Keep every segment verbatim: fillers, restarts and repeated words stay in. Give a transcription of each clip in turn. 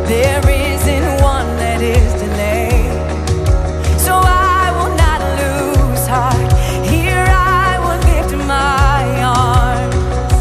There isn't one that is delayed. So I will not lose heart. Here I will lift my arms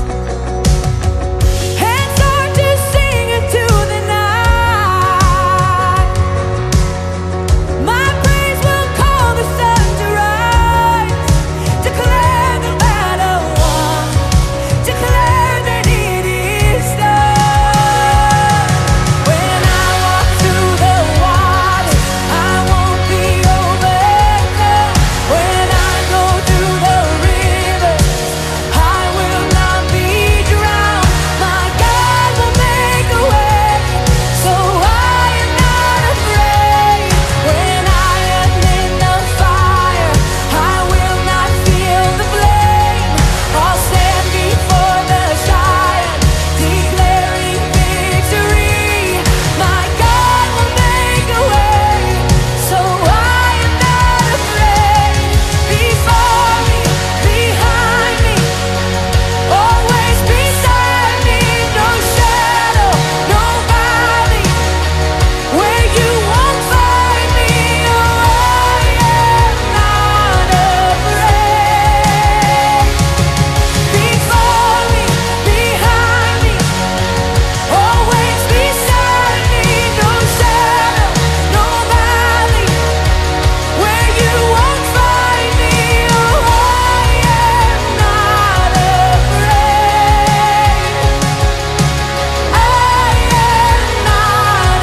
and start to sing into the night. My praise will call the sun to rise. Declare the battle won. Declare that it is done. When I walk through the water, I won't be overcome. When I go through the rivers, I will not be drowned. My God will make a way, so I am not afraid. When I am in the fire, I will not feel the flame. I'll stand before the giant, declaring victory. My God will make a way, so I am not afraid. Before me, behind me, always beside me. No shadow, no valley where you won't find me. Oh, I am not afraid. Before me, behind me, always beside me. No shadow, no valley where you won't find me. Oh, I am not afraid. I am not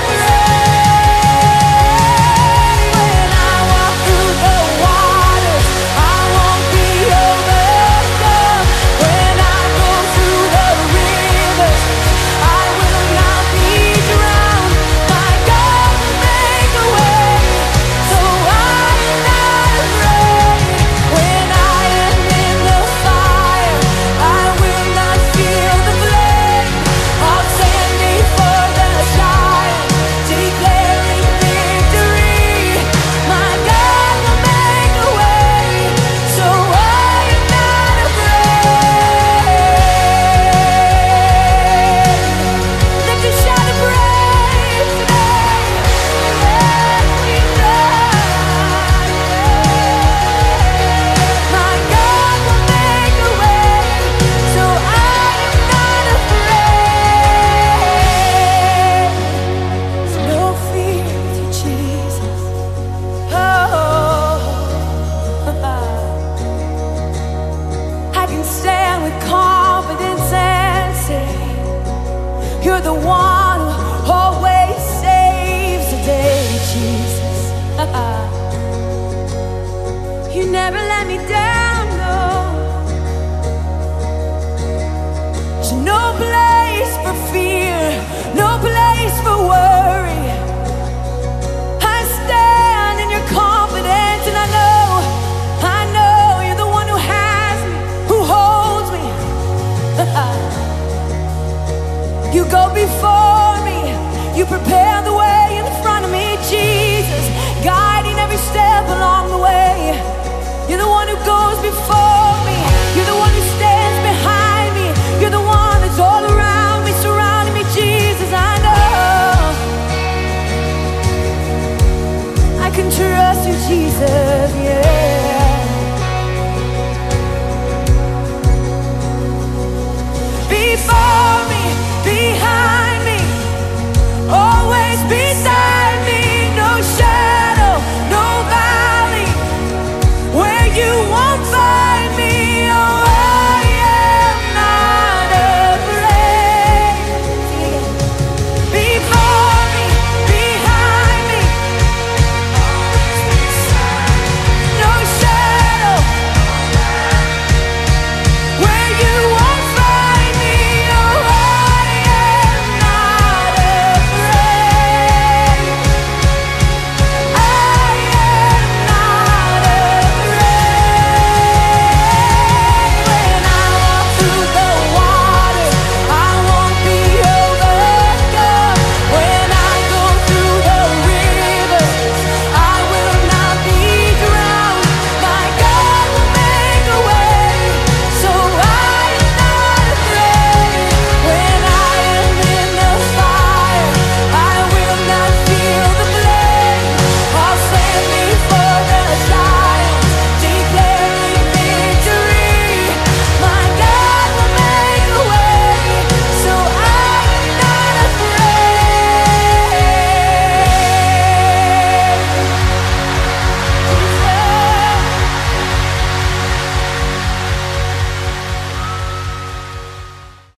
afraid. When I walk through the waters, I won't be overcome. When I go through the rivers, I will not be drowned. My God will make a way, so I am not afraid. When I am in the fire, I will not feel the flame. I'll stand before the giant, declaring victory. My God will make a way, so I am not afraid. Let the shout of praise today. My God will make a way, so I am not afraid. There's no fear with you, Jesus. Oh, I can stand with confidence and say, you're the one who always saves the day, Jesus. You never let me down, no. There's no place for fear, no place for worry. I stand in your confidence, and I know, I know you're the one who has me, who holds me. You go before me, you prepare the way in front of me, Jesus, guiding every step along the way. You're the one who goes before me, you're the one who stands